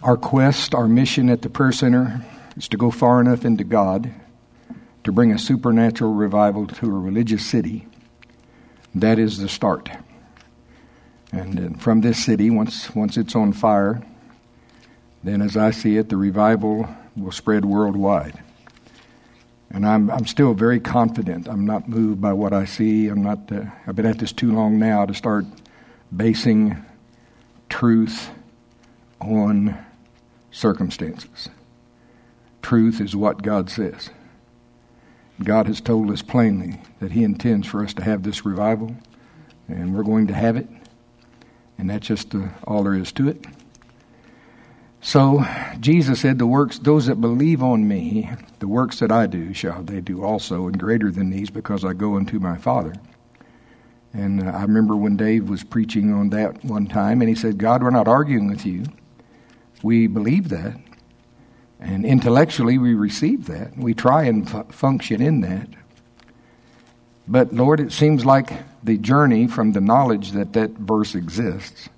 Our quest, our mission at the Prayer Center is to go far enough into God to bring a supernatural revival to a religious city. That is the start. And from this city, once it's on fire, then as I see it, the revival will spread worldwide. And I'm still very confident. I'm not moved by what I see. I've been at this too long now to start basing truth on circumstances. Truth is what God says. God has told us plainly that He intends for us to have this revival, and we're going to have it. And that's just all there is to it. So Jesus said, "The works, those that believe on me, the works that I do, shall they do also, and greater than these, because I go unto my Father." And I remember when Dave was preaching on that one time, and he said, "God, we're not arguing with you. We believe that. And intellectually we receive that. We try and function in that. But Lord, it seems like the journey from the knowledge that verse exists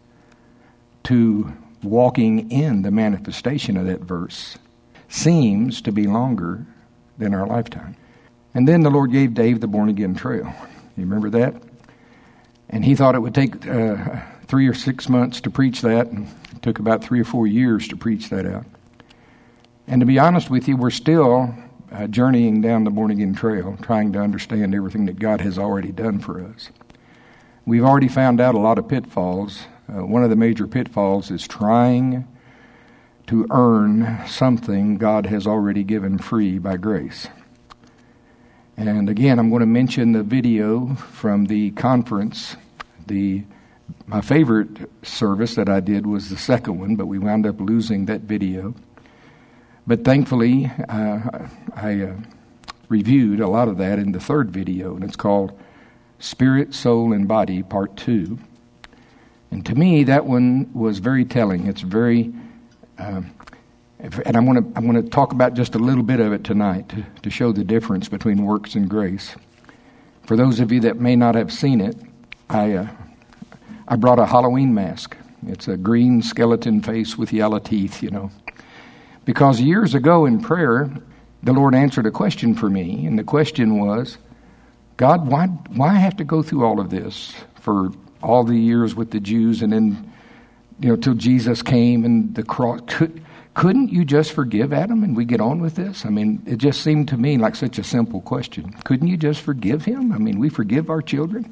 to walking in the manifestation of that verse seems to be longer than our lifetime." And then the Lord gave Dave the born-again trail. You remember that? And he thought it would take 3 or 6 months to preach that, and it took about 3 or 4 years to preach that out. And to be honest with you, we're still journeying down the born-again trail, trying to understand everything that God has already done for us. We've already found out a lot of pitfalls. One of the major pitfalls is trying to earn something God has already given free by grace. And again, I'm going to mention the video from the conference. My favorite service that I did was the second one, but we wound up losing that video. But thankfully, I reviewed a lot of that in the third video, and it's called Spirit, Soul, and Body, Part 2. And to me, that one was very telling. It's very, and I'm going to talk about just a little bit of it tonight to show the difference between works and grace. For those of you that may not have seen it, I brought a Halloween mask. It's a green skeleton face with yellow teeth, Because years ago in prayer, the Lord answered a question for me, and the question was, "God, why have to go through all of this for all the years with the Jews, and then, till Jesus came and the cross? Couldn't you just forgive Adam and we get on with this?" I mean, it just seemed to me like such a simple question. Couldn't you just forgive him? I mean, we forgive our children.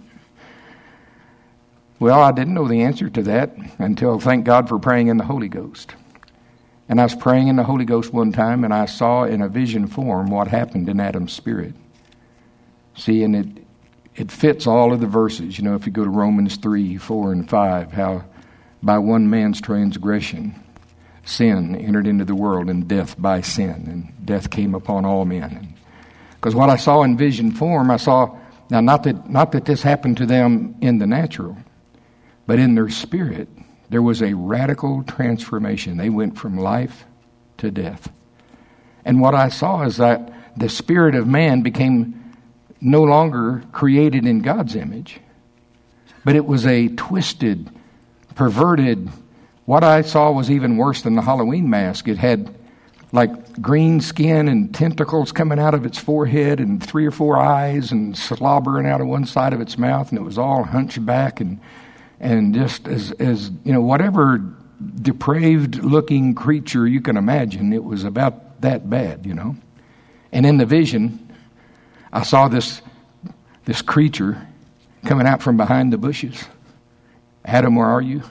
Well, I didn't know the answer to that until, thank God for praying in the Holy Ghost. And I was praying in the Holy Ghost one time, and I saw in a vision form what happened in Adam's spirit. See, and it fits all of the verses. If you go to Romans 3, 4, and 5, how by one man's transgression, sin entered into the world, and death by sin, and death came upon all men. Because what I saw in vision form, I saw, now not that this happened to them in the natural, but in their spirit, there was a radical transformation. They went from life to death. And what I saw is that the spirit of man became no longer created in God's image, but it was a twisted, perverted, what I saw was even worse than the Halloween mask. It had like green skin and tentacles coming out of its forehead and 3 or 4 eyes and slobbering out of one side of its mouth, and it was all hunched back and just as whatever depraved looking creature you can imagine, it was about that bad, And in the vision, I saw this creature coming out from behind the bushes. "Adam, where are you?"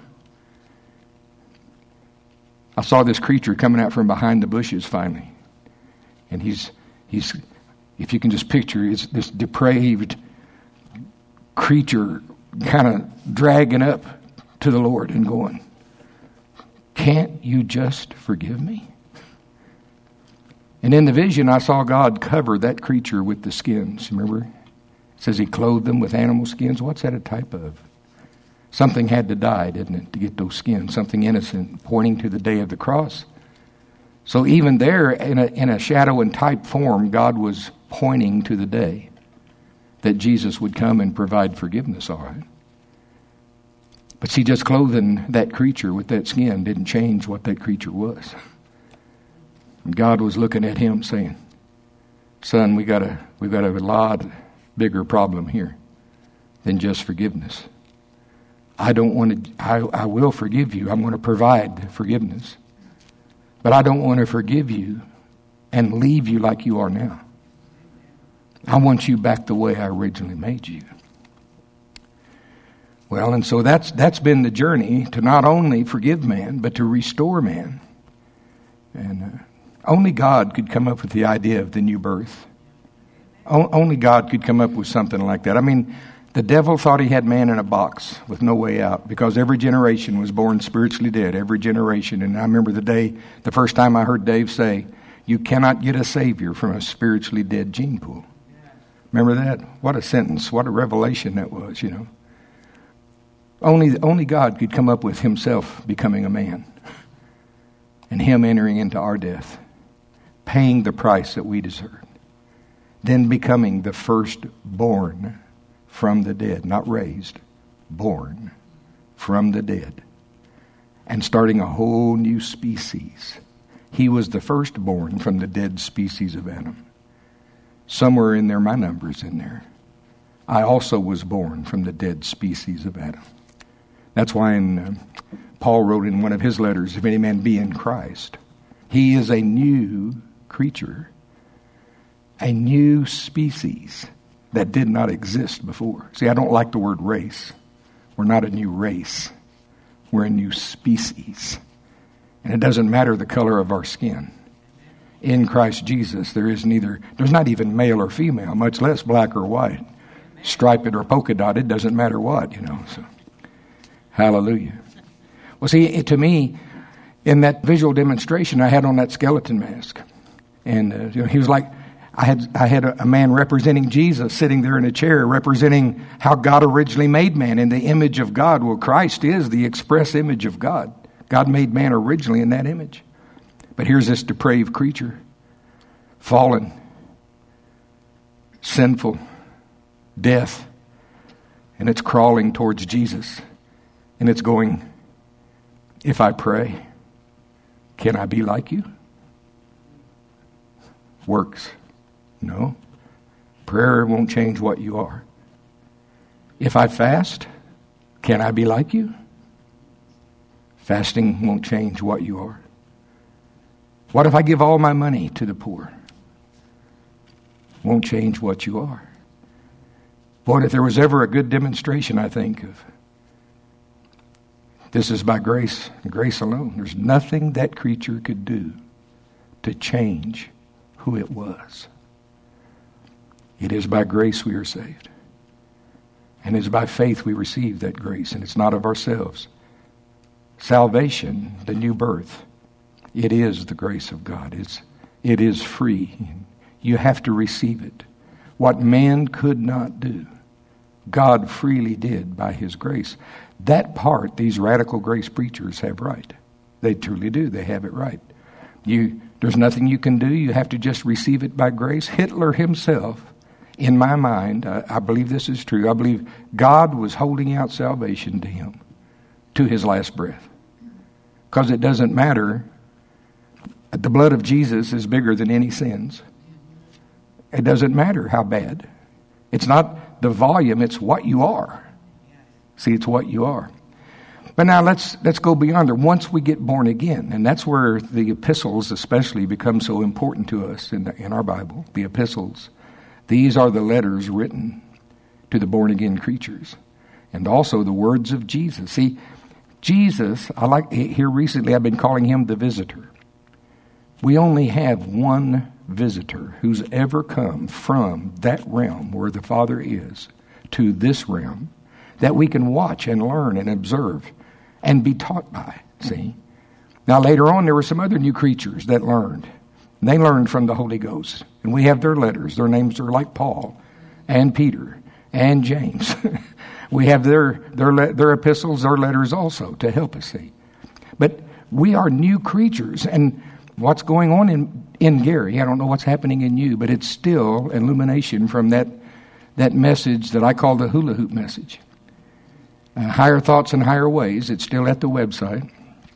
I saw this creature coming out from behind the bushes finally. And he's if you can just picture, it's this depraved creature kind of dragging up to the Lord and going, "Can't you just forgive me?" And in the vision, I saw God cover that creature with the skins. Remember? It says He clothed them with animal skins. What's that a type of? Something had to die, didn't it, to get those skins? Something innocent, pointing to the day of the cross. So even there, in a shadow and type form, God was pointing to the day that Jesus would come and provide forgiveness, all right? But see, just clothing that creature with that skin didn't change what that creature was. And God was looking at him saying, son, we've got a lot bigger problem here than just forgiveness. I will forgive you. I'm going to provide forgiveness. But I don't want to forgive you and leave you like you are now. I want you back the way I originally made you. Well, and so that's been the journey to not only forgive man, but to restore man. And only God could come up with the idea of the new birth. Only God could come up with something like that. I mean, the devil thought he had man in a box with no way out because every generation was born spiritually dead, every generation. And I remember the first time I heard Dave say, you cannot get a Savior from a spiritually dead gene pool. Remember that? What a sentence, what a revelation that was, you know. Only God could come up with himself becoming a man and him entering into our death, paying the price that we deserved, then becoming the firstborn from the dead, not raised, born from the dead, and starting a whole new species. He was the firstborn from the dead species of Adam. Somewhere in there, my number's in there. I also was born from the dead species of Adam. That's why Paul wrote in one of his letters, if any man be in Christ, he is a new creature, a new species that did not exist before. See, I don't like the word race. We're not a new race. We're a new species. And it doesn't matter the color of our skin. In Christ Jesus, there's not even male or female, much less black or white. Striped or polka dotted, doesn't matter what, you know. So, hallelujah. Well, see, to me, in that visual demonstration, I had on that skeleton mask. And he was like, I had a man representing Jesus sitting there in a chair, representing how God originally made man in the image of God. Well, Christ is the express image of God. God made man originally in that image. But here's this depraved creature, fallen, sinful, death, and it's crawling towards Jesus. And it's going, if I pray, can I be like you? Works. No. Prayer won't change what you are. If I fast, can I be like you? Fasting won't change what you are. What if I give all my money to the poor? Won't change what you are. Boy, if there was ever a good demonstration, I think, of this is by grace and grace alone. There's nothing that creature could do to change who it was. It is by grace we are saved. And it is by faith we receive that grace, and it's not of ourselves. Salvation, the new birth, it is the grace of God. It is free. You have to receive it. What man could not do, God freely did by his grace. That part, these radical grace preachers have right. They truly do. They have it right. There's nothing you can do. You have to just receive it by grace. Hitler himself, in my mind, I believe this is true. I believe God was holding out salvation to him to his last breath. Because it doesn't matter. The blood of Jesus is bigger than any sins. It doesn't matter how bad. It's not the volume, it's what you are. See, it's what you are. But now let's go beyond there. Once we get born again, and that's where the epistles especially become so important to us in our Bible, the epistles. These are the letters written to the born-again creatures. And also the words of Jesus. See, Jesus, here recently I've been calling him the visitor. We only have one visitor who's ever come from that realm where the Father is to this realm that we can watch and learn and observe and be taught by, see? Now later on there were some other new creatures that learned. And they learned from the Holy Ghost. And we have their letters. Their names are like Paul and Peter and James. We have their epistles, their letters also to help us see. But we are new creatures. And what's going on in Gary, I don't know what's happening in you, but it's still illumination from that message that I call the hula hoop message. Higher Thoughts and Higher Ways. It's still at the website.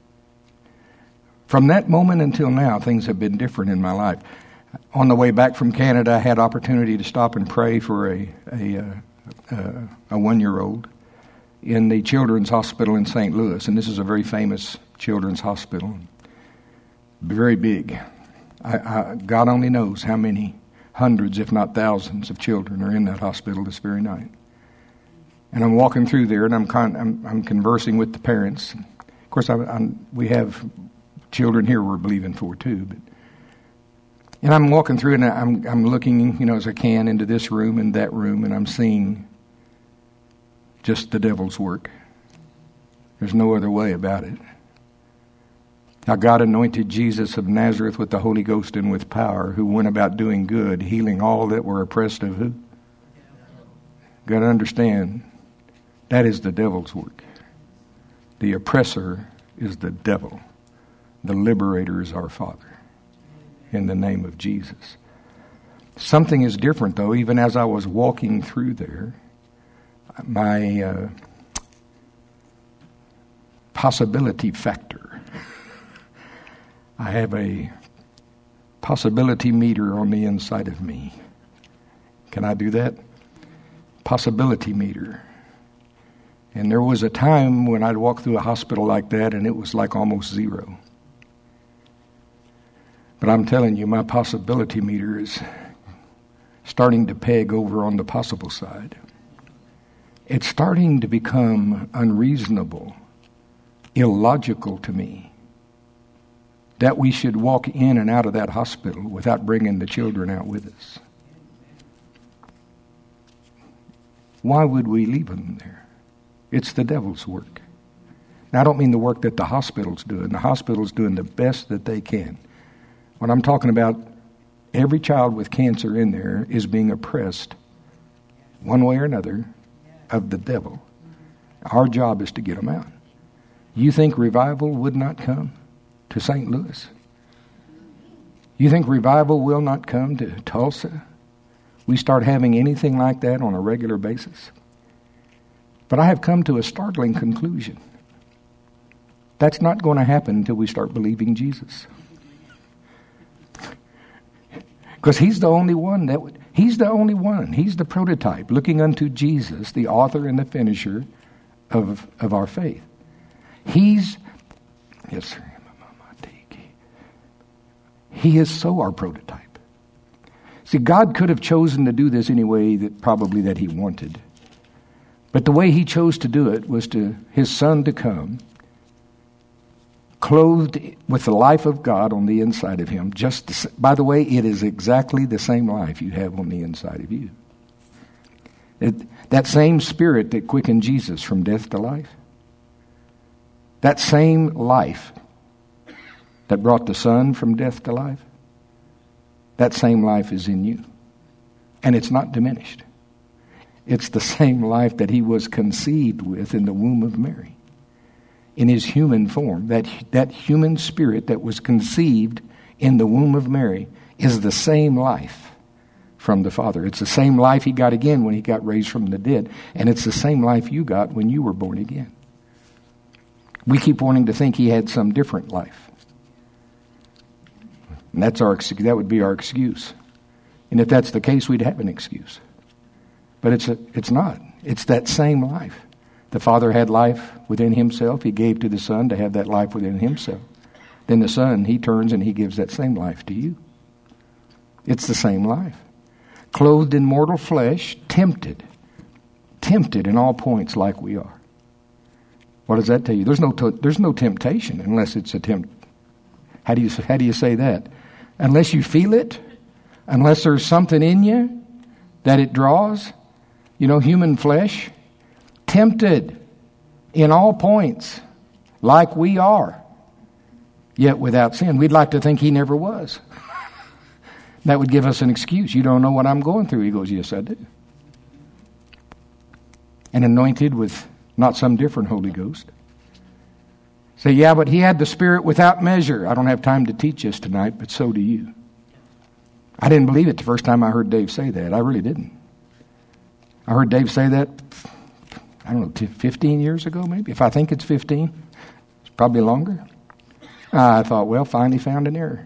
From that moment until now, things have been different in my life. On the way back from Canada, I had opportunity to stop and pray for a 1-year-old in the Children's Hospital in St. Louis. And this is a very famous children's hospital. Very big. God only knows how many hundreds, if not thousands, of children are in that hospital this very night. And I'm walking through there, and I'm conversing with the parents. Of course, we have children here we're believing for too. And I'm walking through, and I'm looking, as I can, into this room and that room, and I'm seeing just the devil's work. There's no other way about it. How God anointed Jesus of Nazareth with the Holy Ghost and with power, who went about doing good, healing all that were oppressed of who? Got to understand, that is the devil's work. The oppressor is the devil. The liberator is our Father. In the name of Jesus. Something is different, though. Even as I was walking through there, my possibility factor. I have a possibility meter on the inside of me. Can I do that? Possibility meter. And there was a time when I'd walk through a hospital like that, and it was like almost zero. But I'm telling you, my possibility meter is starting to peg over on the possible side. It's starting to become unreasonable, illogical to me, that we should walk in and out of that hospital without bringing the children out with us. Why would we leave them there? It's the devil's work. Now, I don't mean the work that the hospital's doing. The hospital's doing the best that they can. What I'm talking about, every child with cancer in there is being oppressed, one way or another, of the devil. Our job is to get them out. You think revival would not come to St. Louis? You think revival will not come to Tulsa? We start having anything like that on a regular basis? But I have come to a startling conclusion. That's not going to happen until we start believing Jesus. Because He's the only one He's the only one. He's the prototype, looking unto Jesus, the author and the finisher of our faith. He is so our prototype. See, God could have chosen to do this any way that He wanted. But the way He chose to do it was His Son to come, clothed with the life of God on the inside of Him. By the way, it is exactly the same life you have on the inside of you. That same Spirit that quickened Jesus from death to life, that same life that brought the Son from death to life, that same life is in you. And it's not diminished. It's the same life that He was conceived with in the womb of Mary. In His human form, that human spirit that was conceived in the womb of Mary is the same life from the Father. It's the same life He got again when He got raised from the dead. And it's the same life you got when you were born again. We keep wanting to think He had some different life. And that would be our excuse. And if that's the case, we'd have an excuse. But it's not. It's that same life. The Father had life within Himself. He gave to the Son to have that life within Himself. Then the Son, He turns and He gives that same life to you. It's the same life. Clothed in mortal flesh, tempted in all points like we are. What does that tell you? There's no temptation unless it's a tempt. How do you say that? Unless you feel it, unless there's something in you that it draws, human flesh. Tempted in all points, like we are, yet without sin. We'd like to think He never was. That would give us an excuse. You don't know what I'm going through. He goes, yes, I do. And anointed with not some different Holy Ghost. Say, yeah, but He had the Spirit without measure. I don't have time to teach this tonight, but so do you. I didn't believe it the first time I heard Dave say that. I really didn't. I heard Dave say that. I don't know, 15 years ago maybe. If I think it's 15, it's probably longer. I thought, well, finally found an error.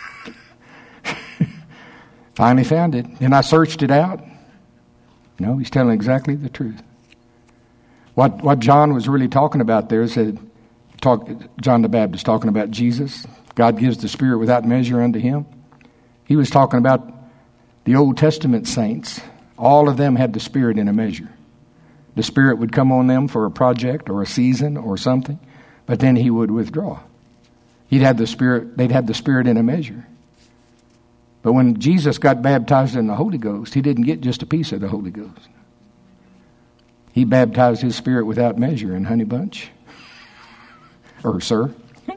Finally found it. And I searched it out. No, he's telling exactly the truth. What John was really talking about there is that John the Baptist talking about Jesus. God gives the Spirit without measure unto him. He was talking about the Old Testament saints. All of them had the Spirit in a measure. The Spirit would come on them for a project or a season or something, but then he would withdraw. They'd have the Spirit in a measure. But when Jesus got baptized in the Holy Ghost, he didn't get just a piece of the Holy Ghost. He baptized his Spirit without measure in Honey Bunch. Or, sir,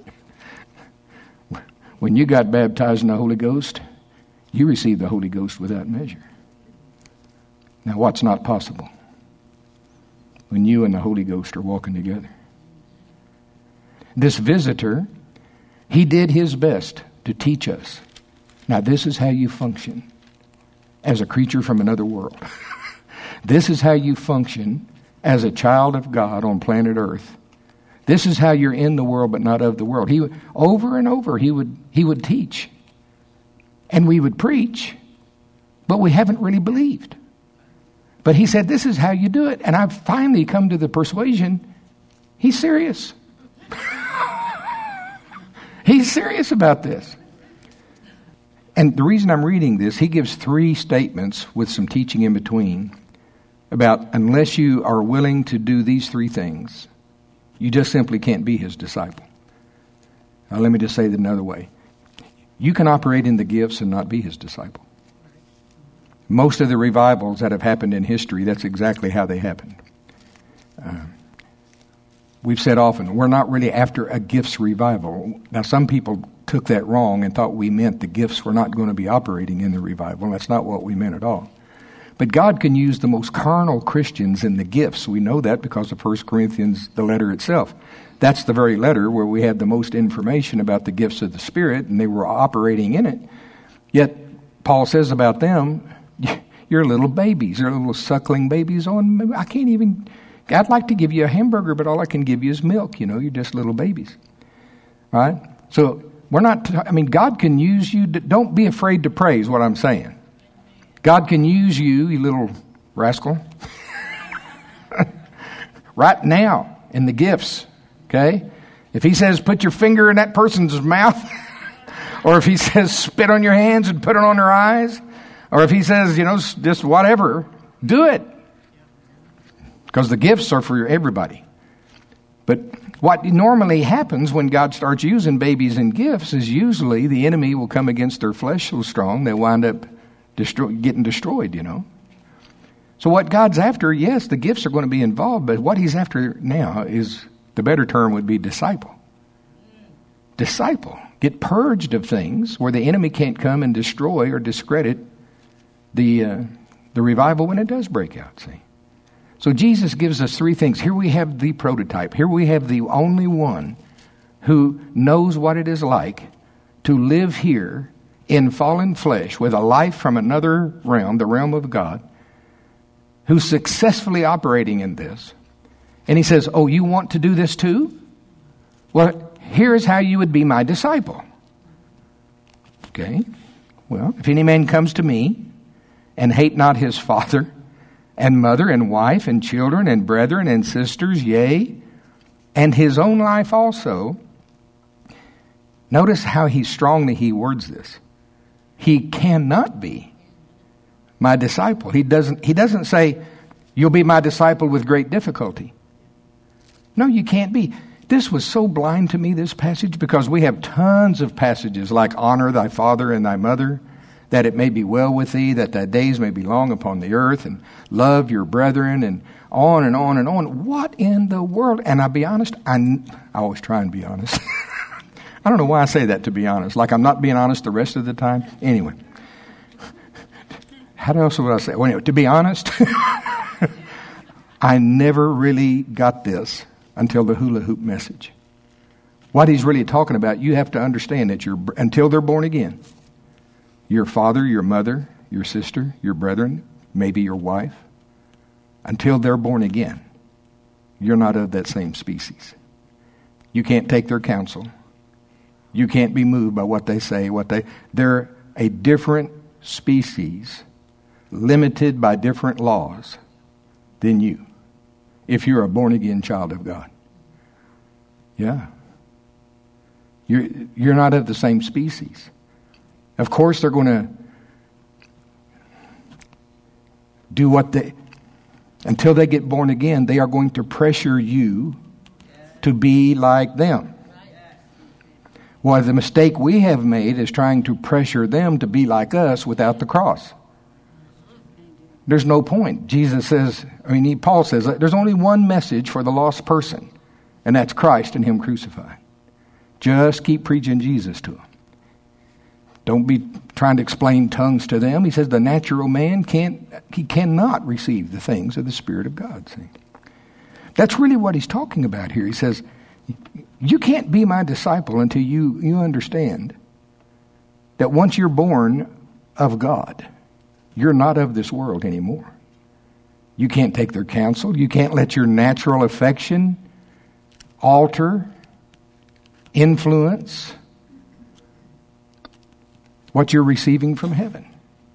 when you got baptized in the Holy Ghost, you received the Holy Ghost without measure. Now, what's not possible? When you and the Holy Ghost are walking together. This visitor, he did his best to teach us. Now, this is how you function as a creature from another world. This is how you function as a child of God on planet Earth. This is how you're in the world but not of the world. He over and over he would teach. And we would preach, but we haven't really believed. But he said, this is how you do it. And I've finally come to the persuasion, he's serious. He's serious about this. And the reason I'm reading this, he gives 3 statements with some teaching in between about unless you are willing to do these 3 things, you just simply can't be his disciple. Now let me just say that another way. You can operate in the gifts and not be his disciple. Most of the revivals that have happened in history, that's exactly how they happened. We've said often, we're not really after a gifts revival. Now some people took that wrong and thought we meant the gifts were not going to be operating in the revival. That's not what we meant at all. But God can use the most carnal Christians in the gifts. We know that because of 1 Corinthians, the letter itself. That's the very letter where we had the most information about the gifts of the Spirit, and they were operating in it. Yet, Paul says about them, you're little babies. You're little suckling babies. I'd like to give you a hamburger, but all I can give you is milk. You're just little babies. All right? So, God can use you. Don't be afraid to pray is what I'm saying. God can use you, you little rascal, right now in the gifts, okay? If he says put your finger in that person's mouth, or if he says spit on your hands and put it on their eyes, or if he says, just whatever, do it. Because the gifts are for everybody. But what normally happens when God starts using babies and gifts is usually the enemy will come against their flesh so strong they wind up getting destroyed, So what God's after, yes, the gifts are going to be involved, but what he's after now is, the better term would be disciple. Disciple. Get purged of things where the enemy can't come and destroy or discredit the revival when it does break out, see. So Jesus gives us 3 things. Here we have the prototype. Here we have the only one who knows what it is like to live here in fallen flesh with a life from another realm, the realm of God, who's successfully operating in this. And he says, oh, you want to do this too? Well, here's how you would be my disciple. Okay. Well, if any man comes to me and hate not his father and mother and wife and children and brethren and sisters, yea, and his own life also. Notice how he words this. He cannot be my disciple. He doesn't say, you'll be my disciple with great difficulty. No, you can't be. This was so blind to me, this passage, because we have tons of passages like honor thy father and thy mother, that it may be well with thee, that thy days may be long upon the earth, and love your brethren, and on and on and on. What in the world? And I'll be honest, I always try and be honest. I don't know why I say that, to be honest. Like I'm not being honest the rest of the time. Anyway. How else would I say? Well, anyway, to be honest, I never really got this until the hula hoop message. What he's really talking about, you have to understand that until they're born again, your father, your mother, your sister, your brethren, maybe your wife, until they're born again, You're not of that same species. You can't take their counsel. You can't be moved by what they say. They're a different species, limited by different laws than you, if you're a born-again child of God. Yeah. You're not of the same species. Of course, they're going to do until they get born again, they are going to pressure you to be like them. Well, the mistake we have made is trying to pressure them to be like us without the cross. There's no point. Paul says, there's only one message for the lost person, and that's Christ and Him crucified. Just keep preaching Jesus to them. Don't be trying to explain tongues to them. He says the natural man cannot receive the things of the Spirit of God. See? That's really what he's talking about here. He says, you can't be my disciple until you understand that once you're born of God, you're not of this world anymore. You can't take their counsel. You can't let your natural affection alter, influence what you're receiving from heaven.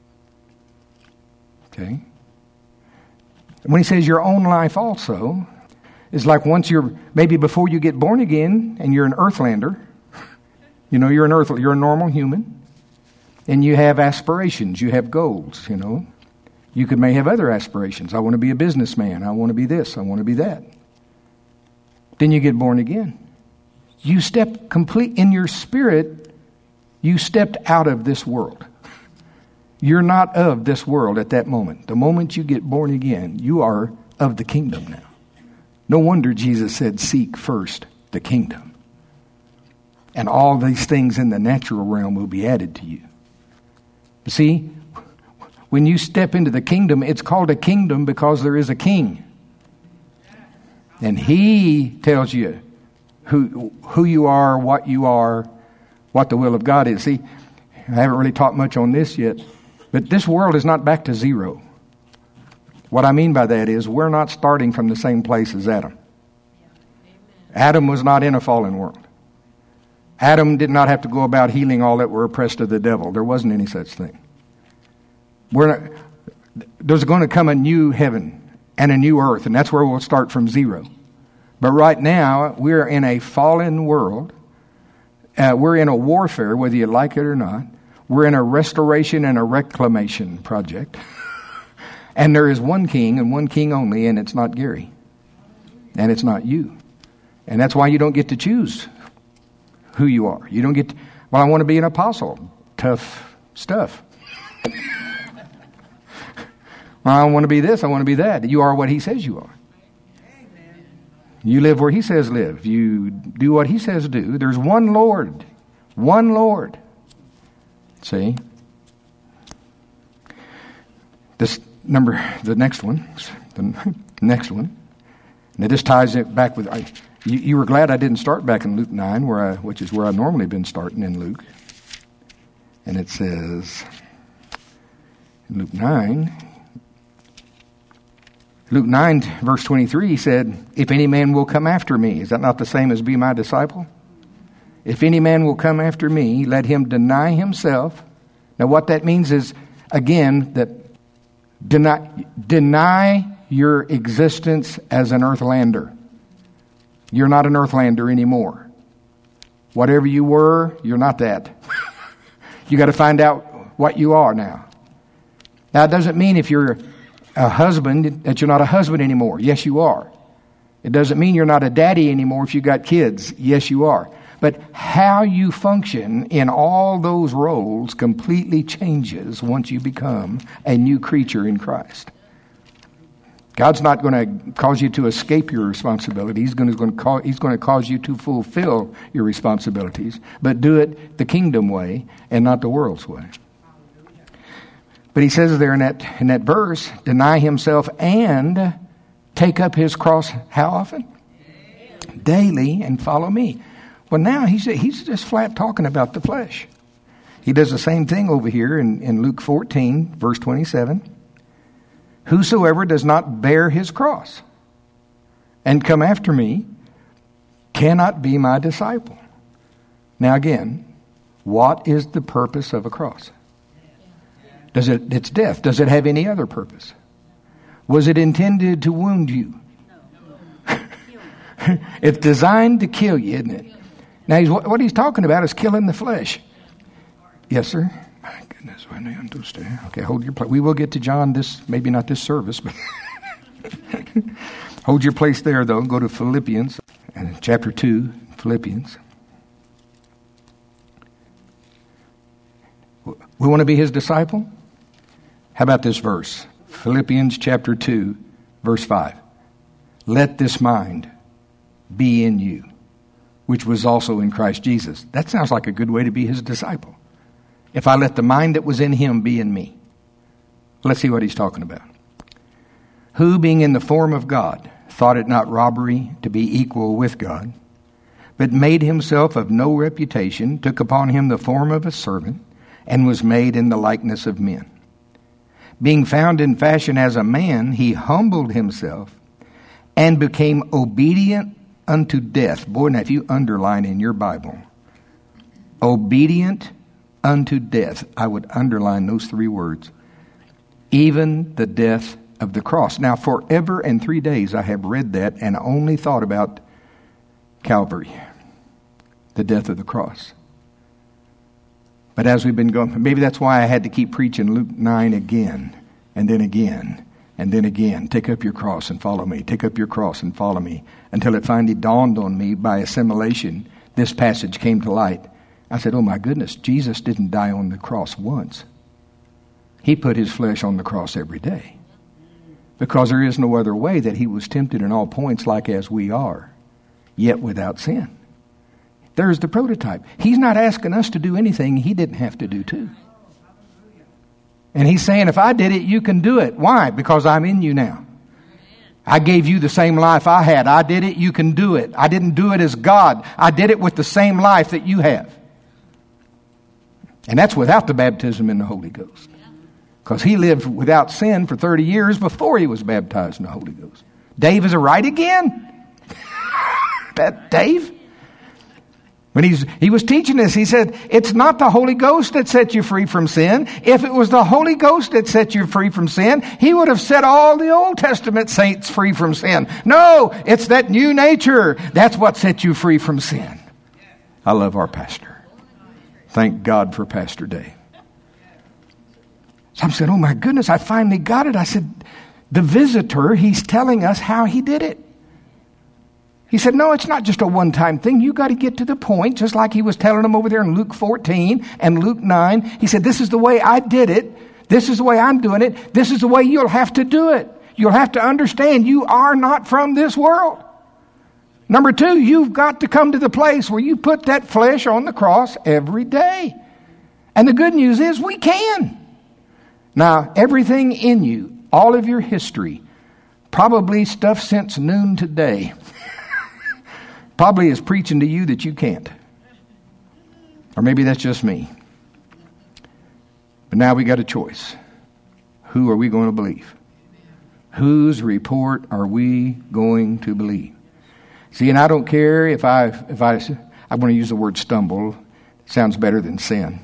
Okay? And when he says your own life also, is like maybe before you get born again and you're an earthlander, you're a normal human, and you have aspirations, you have goals, You may have other aspirations. I want to be a businessman. I want to be this. I want to be that. Then you get born again. You step in your spirit, you stepped out of this world. You're not of this world at that moment. The moment you get born again, you are of the kingdom now. No wonder Jesus said, seek first the kingdom. And all these things in the natural realm will be added to you. See, when you step into the kingdom, it's called a kingdom because there is a king. And he tells you who you are, what the will of God is. See, I haven't really taught much on this yet, but this world is not back to zero. What I mean by that is we're not starting from the same place as Adam. Adam was not in a fallen world. Adam did not have to go about healing all that were oppressed of the devil. There wasn't any such thing. There's going to come a new heaven and a new earth, and that's where we'll start from zero. But right now, we're in a fallen world. We're in a warfare, whether you like it or not. We're in a restoration and a reclamation project. And there is one king and one king only, and it's not Gary. And it's not you. And that's why you don't get to choose who you are. You don't get I want to be an apostle. Tough stuff. I want to be this, I want to be that. You are what he says you are. You live where he says live. You do what he says do. There's one Lord. One Lord. See? The next one. Now this ties it back with... You were glad I didn't start back in Luke 9, which is where I've normally been starting in Luke. And it says, in Luke 9, verse 23, he said, if any man will come after me, is that not the same as be my disciple? If any man will come after me, let him deny himself. Now what that means is, again, that deny your existence as an earthlander. You're not an earthlander anymore. Whatever you were, you're not that. You got to find out what you are now. Now, it doesn't mean if you're a husband that you're not a husband anymore. Yes, you are. It doesn't mean you're not a daddy anymore if you got kids. Yes, you are. But how you function in all those roles completely changes once you become a new creature in Christ. God's not going to cause you to escape your responsibility. He's going to cause you to fulfill your responsibilities, but do it the kingdom way and not the world's way. But he says there in that verse, deny himself and take up his cross how often? Daily, and follow me. Well, now he's just flat talking about the flesh. He does the same thing over here in Luke 14, verse 27. Whosoever does not bear his cross and come after me cannot be my disciple. Now again, what is the purpose of a cross? It's death. Does it have any other purpose? Was it intended to wound you? It's designed to kill you, isn't it? Now, what he's talking about is killing the flesh. Yes, sir? My goodness, I understand. Okay, hold your place. We will get to John, maybe not this service, but hold your place there, though. Go to Philippians, chapter 2, Philippians. We want to be his disciple? How about this verse? Philippians chapter 2, verse 5. Let this mind be in you, which was also in Christ Jesus. That sounds like a good way to be his disciple. If I let the mind that was in him be in me. Let's see what he's talking about. Who, being in the form of God, thought it not robbery to be equal with God, but made himself of no reputation, took upon him the form of a servant, and was made in the likeness of men. Being found in fashion as a man, he humbled himself and became obedient unto death. Boy, now if you underline in your Bible, obedient unto death, I would underline those three words. Even the death of the cross. Now, forever and 3 days I have read that and only thought about Calvary, the death of the cross. But as we've been going, maybe that's why I had to keep preaching Luke 9 again, and then again, and then again. Take up your cross and follow me. Take up your cross and follow me. Until it finally dawned on me by assimilation, this passage came to light. I said, oh my goodness, Jesus didn't die on the cross once. He put his flesh on the cross every day. Because there is no other way that he was tempted in all points like as we are, yet without sin. There's the prototype. He's not asking us to do anything he didn't have to do too. And he's saying, if I did it, you can do it. Why? Because I'm in you now. I gave you the same life I had. I did it, you can do it. I didn't do it as God. I did it with the same life that you have. And that's without the baptism in the Holy Ghost. Because he lived without sin for 30 years before he was baptized in the Holy Ghost. Dave, is it right again? That Dave? When he was teaching this, he said, it's not the Holy Ghost that set you free from sin. If it was the Holy Ghost that set you free from sin, he would have set all the Old Testament saints free from sin. No, it's that new nature. That's what set you free from sin. I love our pastor. Thank God for Pastor Dave. So I said, oh my goodness, I finally got it. I said, the visitor, he's telling us how he did it. He said, no, it's not just a one-time thing. You got to get to the point, just like he was telling them over there in Luke 14 and Luke 9. He said, this is the way I did it. This is the way I'm doing it. This is the way you'll have to do it. You'll have to understand you are not from this world. Number two, you've got to come to the place where you put that flesh on the cross every day. And the good news is we can. Now, everything in you, all of your history, probably stuff since noon today, probably is preaching to you that you can't. Or maybe that's just me. But now we got a choice. Who are we going to believe? Whose report are we going to believe? See, and I don't care if I want to use the word stumble. It sounds better than sin.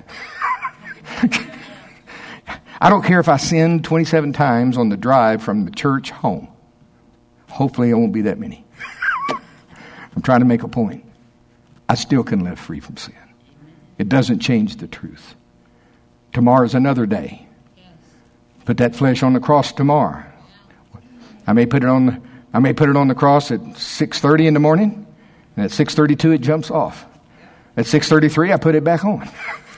I don't care if I sin 27 times on the drive from the church home. Hopefully it won't be that many. I'm trying to make a point. I still can live free from sin. It doesn't change the truth. Tomorrow's another day. Put that flesh on the cross tomorrow. I may put it on the cross at 6:30 in the morning, and at 6:32 it jumps off. At 6:33 I put it back on.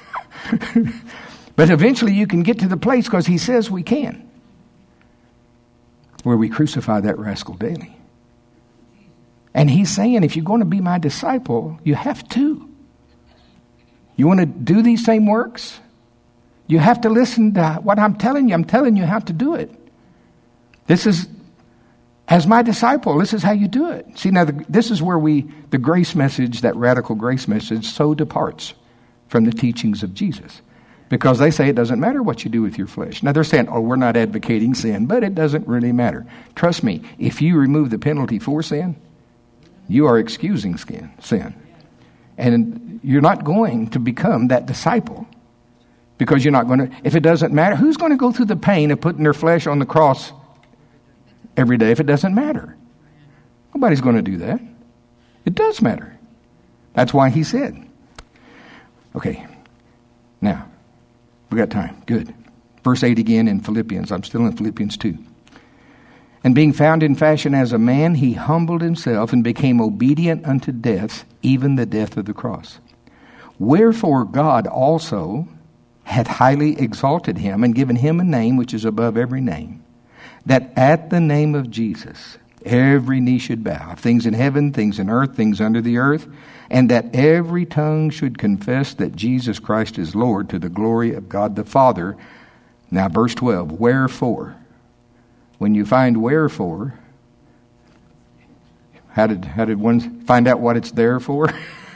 But eventually you can get to the place, because he says we can, where we crucify that rascal daily. And he's saying, if you're going to be my disciple, you have to. You want to do these same works? You have to listen to what I'm telling you. I'm telling you how to do it. This is, as my disciple, this is how you do it. See, now this is where the grace message, that radical grace message, so departs from the teachings of Jesus. Because they say it doesn't matter what you do with your flesh. Now they're saying, oh, we're not advocating sin, but it doesn't really matter. Trust me, if you remove the penalty for sin, you are excusing sin. And you're not going to become that disciple. Because you're not going to, if it doesn't matter, who's going to go through the pain of putting their flesh on the cross every day if it doesn't matter? Nobody's going to do that. It does matter. That's why he said. Okay, now, we got time. Good. Verse 8 again in Philippians. I'm still in Philippians 2. And being found in fashion as a man, he humbled himself and became obedient unto death, even the death of the cross. Wherefore God also hath highly exalted him and given him a name which is above every name, that at the name of Jesus every knee should bow, things in heaven, things in earth, things under the earth, and that every tongue should confess that Jesus Christ is Lord, to the glory of God the Father. Now verse 12, wherefore. When you find wherefore, how did one find out what it's there for?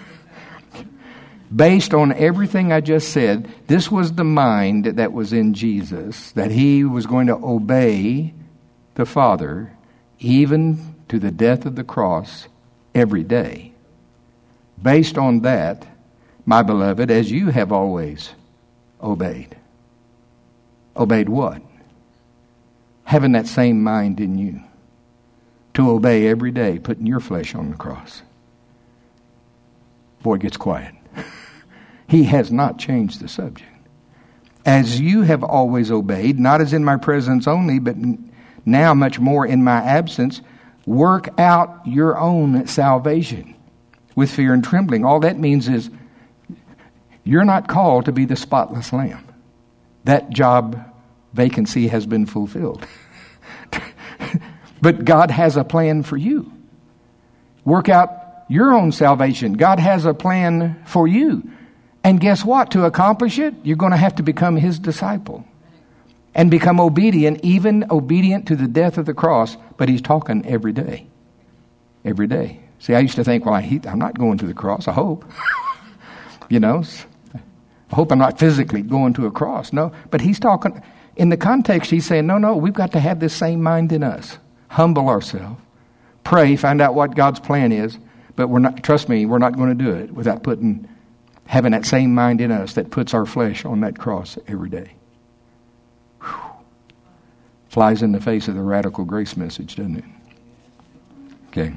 Based on everything I just said, this was the mind that was in Jesus, that he was going to obey the Father even to the death of the cross every day. Based on that, my beloved, as you have always obeyed. Obeyed what? Having that same mind in you to obey every day, putting your flesh on the cross. Boy, it gets quiet. He has not changed the subject. As you have always obeyed, not as in my presence only, but now much more in my absence, work out your own salvation with fear and trembling. All that means is you're not called to be the spotless lamb. That job vacancy has been fulfilled. But God has a plan for you. Work out your own salvation. God has a plan for you. And guess what? To accomplish it, you're going to have to become his disciple. And become obedient, even obedient to the death of the cross. But he's talking every day. Every day. See, I used to think, well, I'm not going to the cross. I hope. I hope I'm not physically going to a cross. No, but he's talking, in the context, he's saying, no, we've got to have this same mind in us. Humble ourselves. Pray, find out what God's plan is. But trust me, we're not going to do it without having that same mind in us that puts our flesh on that cross every day. Whew. Flies in the face of the radical grace message, doesn't it? Okay.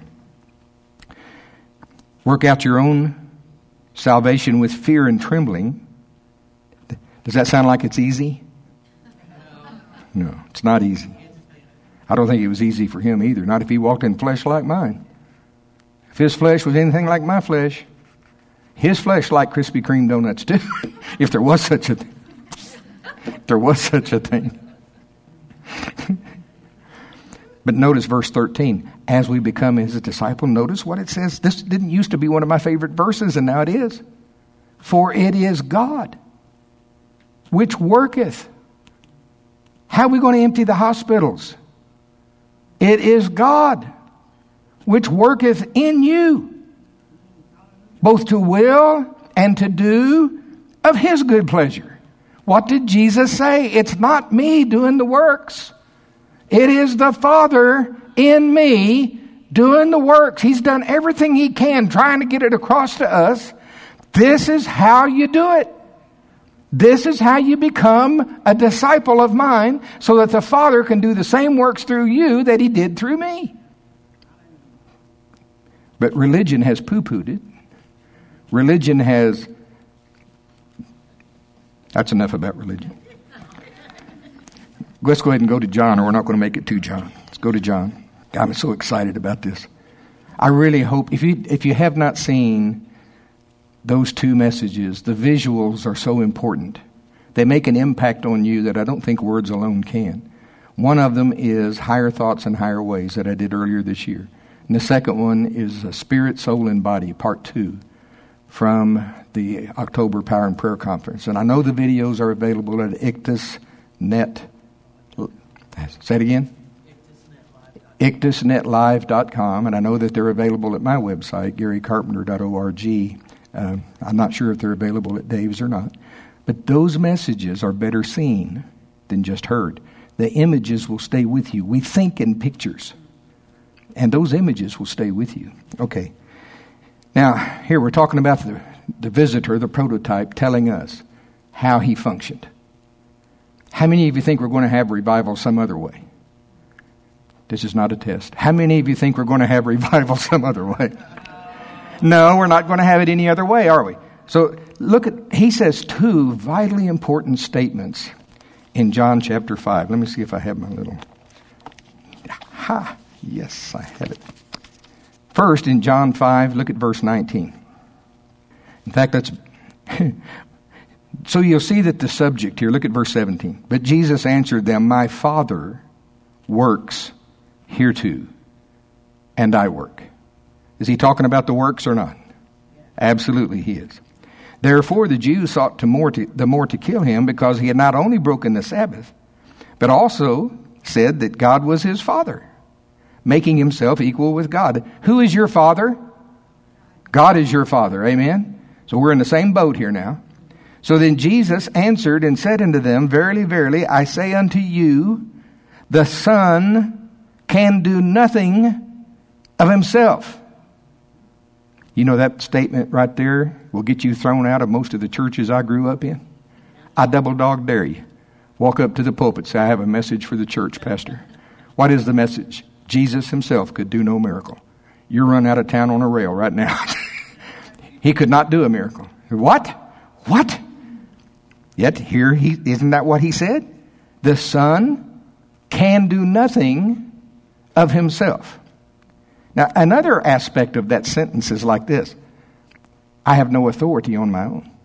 Work out your own salvation with fear and trembling. Does that sound like it's easy? No, it's not easy. I don't think it was easy for him either. Not if he walked in flesh like mine. If his flesh was anything like my flesh, his flesh liked Krispy Kreme donuts too. If there was such a thing. If there was such a thing. But notice verse 13. As we become his disciple, notice what it says. This didn't used to be one of my favorite verses, and now it is. For it is God which worketh. How are we going to empty the hospitals? It is God which worketh in you, both to will and to do of his good pleasure. What did Jesus say? It's not me doing the works. It is the Father in me doing the works. He's done everything he can trying to get it across to us. This is how you do it. This is how you become a disciple of mine, so that the Father can do the same works through you that he did through me. But religion has poo-pooed it. Religion has... That's enough about religion. Let's go ahead and go to John, or we're not going to make it to John. Let's go to John. I'm so excited about this. I really hope, if you have not seen those two messages, the visuals are so important. They make an impact on you that I don't think words alone can. One of them is Higher Thoughts and Higher Ways that I did earlier this year. And the second one is Spirit, Soul, and Body, Part 2, from the October Power and Prayer Conference. And I know the videos are available at IctusNet. Say it again? IctusNetLive.com. And I know that they're available at my website, GaryCarpenter.org. I'm not sure if they're available at Dave's or not. But those messages are better seen than just heard. The images will stay with you. We think in pictures, and those images will stay with you. Okay. Now, here we're talking about the visitor, the prototype, telling us how he functioned. How many of you think we're going to have revival some other way? This is not a test. How many of you think we're going to have revival some other way? No, we're not going to have it any other way, are we? So he says two vitally important statements in John chapter 5. Let me see if I have my little... Yes, I have it. First, in John 5, look at verse 19. In fact, that's... So you'll see that the subject here, look at verse 17. But Jesus answered them, my Father works hereto, and I work. Is he talking about the works or not? Absolutely he is. Therefore the Jews sought the more to kill him, because he had not only broken the Sabbath, but also said that God was his Father, making himself equal with God. Who is your Father? God is your Father. Amen? So we're in the same boat here now. So then Jesus answered and said unto them, verily, verily, I say unto you, the Son can do nothing of himself. You know that statement right there will get you thrown out of most of the churches I grew up in? I double dog dare you. Walk up to the pulpit, say, I have a message for the church, Pastor. What is the message? Jesus himself could do no miracle. You're run out of town on a rail right now. He could not do a miracle. What? What? Yet here, isn't that what he said? The Son can do nothing of himself. Now, another aspect of that sentence is like this. I have no authority on my own.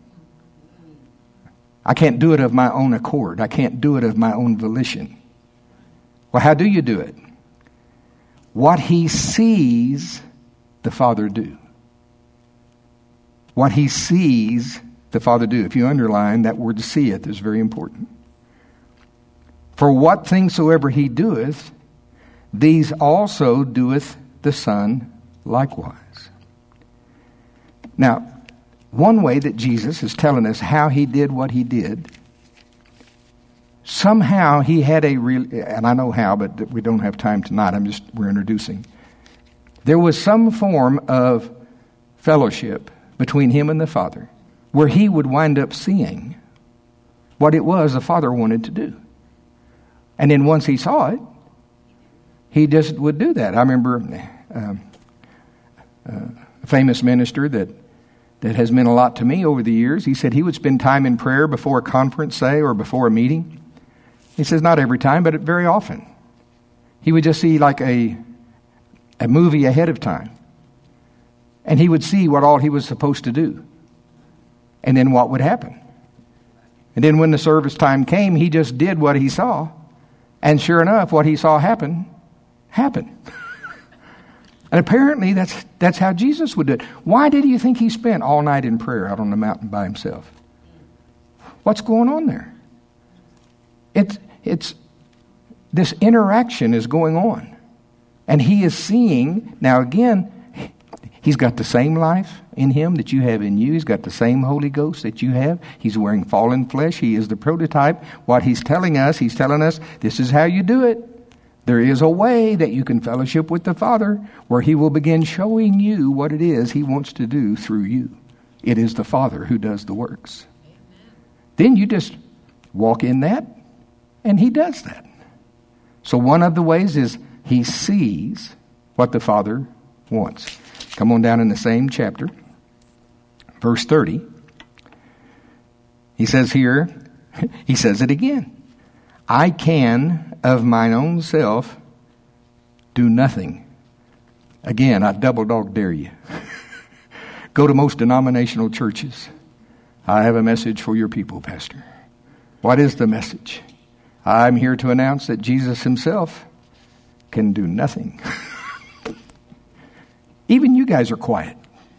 I can't do it of my own accord. I can't do it of my own volition. Well, how do you do it? What he sees the Father do. What he sees the Father do. If you underline, that word seeth is very important. For what things soever he doeth, these also doeth the Son likewise. Now, one way that Jesus is telling us how he did what he did, somehow he had and I know how, but we don't have time tonight, we're introducing. There was some form of fellowship between him and the Father, where he would wind up seeing what it was the Father wanted to do. And then once he saw it, he just would do that. I remember a famous minister that has meant a lot to me over the years. He said he would spend time in prayer before a conference, say, or before a meeting. He says not every time, but very often. He would just see like a movie ahead of time. And he would see what all he was supposed to do. And then what would happen. And then when the service time came, he just did what he saw. And sure enough, what he saw happen, happened. And apparently that's how Jesus would do it. Why did you think he spent all night in prayer out on the mountain by himself? What's going on there? It's this interaction is going on. And he is seeing, now again, he's got the same life in him that you have in you. He's got the same Holy Ghost that you have. He's wearing fallen flesh. He is the prototype. What he's telling us this is how you do it. There is a way that you can fellowship with the Father where he will begin showing you what it is he wants to do through you. It is the Father who does the works. Amen. Then you just walk in that, and he does that. So one of the ways is he sees what the Father wants. Come on down in the same chapter, verse 30. He says here, he says it again. I can of mine own self do nothing. Again, I double dog dare you. Go to most denominational churches. I have a message for your people, Pastor. What is the message? I'm here to announce that Jesus himself can do nothing. Even you guys are quiet.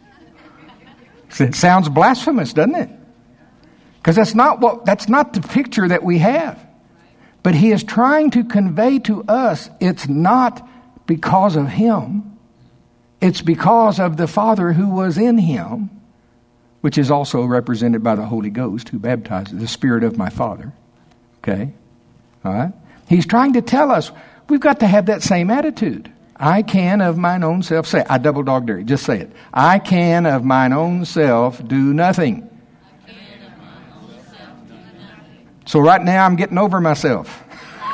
It sounds blasphemous, doesn't it? Because that's not the picture that we have. But he is trying to convey to us it's not because of him. It's because of the Father who was in him which is also represented by the Holy Ghost who baptizes, the Spirit of my Father. Okay? All right? He's trying to tell us we've got to have that same attitude. I can of mine own self say, I double dog dare you, just say it. I can of mine own self do nothing. So right now I'm getting over myself.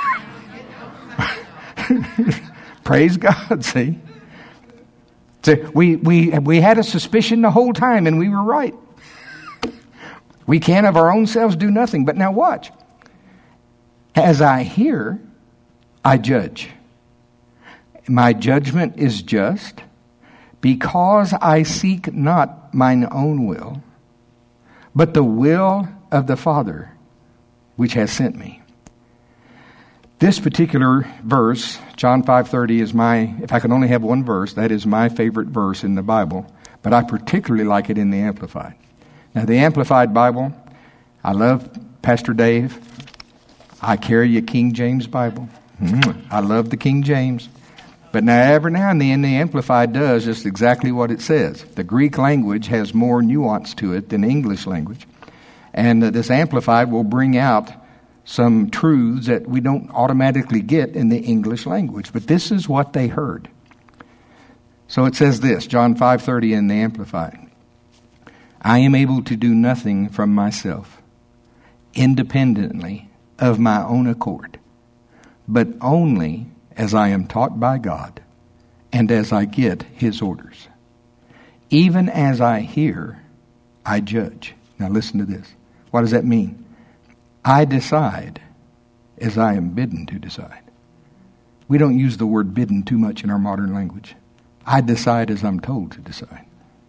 Praise God, see? So we had a suspicion the whole time and we were right. We can of our own selves do nothing. But now watch. As I hear, I judge. My judgment is just because I seek not mine own will, but the will of the Father which has sent me. This particular verse, John 5:30, is if I could only have one verse, that is my favorite verse in the Bible, but I particularly like it in the Amplified. Now, the Amplified Bible, I love Pastor Dave. I carry a King James Bible. I love the King James. But now, every now and then, the Amplified does just exactly what it says. The Greek language has more nuance to it than the English language. And this Amplified will bring out some truths that we don't automatically get in the English language. But this is what they heard. So it says this, John 5:30 in the Amplified. I am able to do nothing from myself, independently of my own accord, but only as I am taught by God and as I get His orders. Even as I hear, I judge. Now listen to this. What does that mean? I decide as I am bidden to decide. We don't use the word bidden too much in our modern language. I decide as I'm told to decide.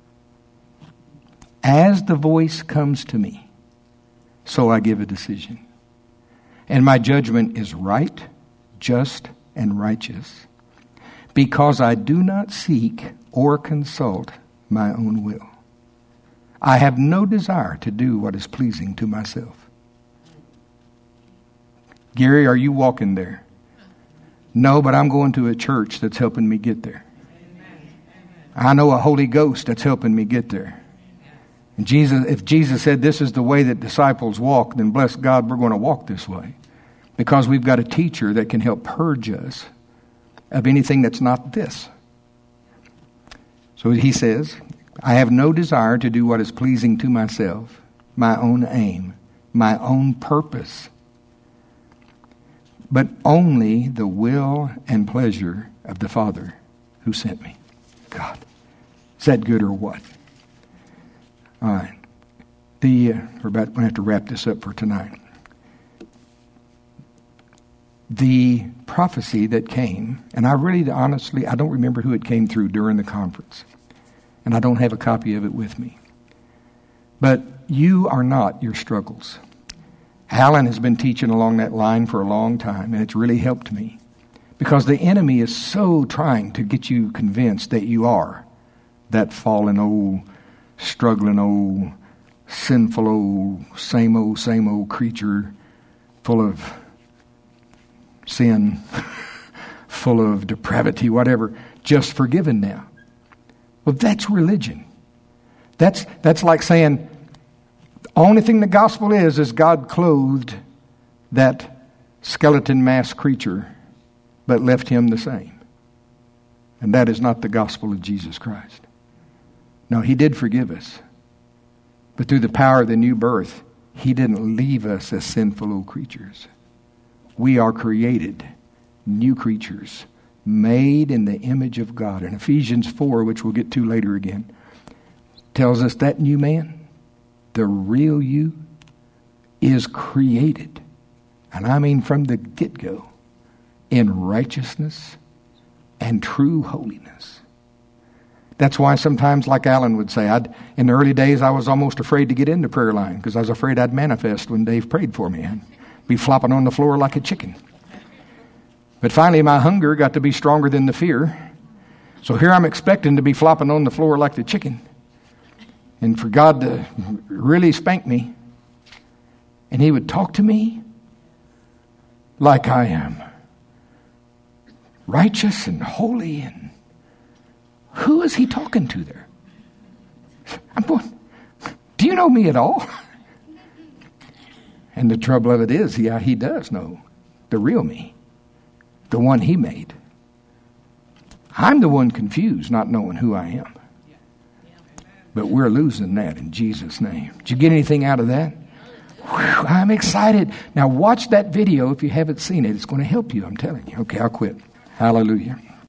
As the voice comes to me, so I give a decision. And my judgment is right, just, and righteous, because I do not seek or consult my own will. I have no desire to do what is pleasing to myself. Gary, are you walking there? No, but I'm going to a church that's helping me get there. I know a Holy Ghost that's helping me get there. And if Jesus said this is the way that disciples walk, then bless God, we're going to walk this way. Because we've got a teacher that can help purge us of anything that's not this. So he says, I have no desire to do what is pleasing to myself, my own aim, my own purpose, but only the will and pleasure of the Father who sent me. God, is that good or what? All right. We're going to have to wrap this up for tonight. The prophecy that came, and I really honestly, I don't remember who it came through during the conference. And I don't have a copy of it with me. But you are not your struggles. Alan has been teaching along that line for a long time, and it's really helped me. Because the enemy is so trying to get you convinced that you are that fallen old, struggling old, sinful old, same old creature full of sin, full of depravity, whatever, just forgiven now. Well, that's religion. That's like saying the only thing the gospel is God clothed that skeleton mass creature, but left him the same. And that is not the gospel of Jesus Christ. No, He did forgive us. But through the power of the new birth, He didn't leave us as sinful old creatures. We are created new creatures, made in the image of God. And Ephesians 4, which we'll get to later again, tells us that new man, the real you, is created, and I mean from the get-go, in righteousness and true holiness. That's why sometimes, like Alan would say, in the early days I was almost afraid to get in the prayer line because I was afraid I'd manifest when Dave prayed for me. I'd be flopping on the floor like a chicken. But finally my hunger got to be stronger than the fear. So here I'm expecting to be flopping on the floor like the chicken and for God to really spank me. And He would talk to me like I am righteous and holy. And who is He talking to there? I'm going, Do you know me at all? And the trouble of it is, yeah, he does know the real me, the one he made. I'm the one confused, not knowing who I am. But we're losing that in Jesus' name. Did you get anything out of that? Whew, I'm excited. Now watch that video if you haven't seen it. It's going to help you, I'm telling you. Okay, I'll quit. Hallelujah.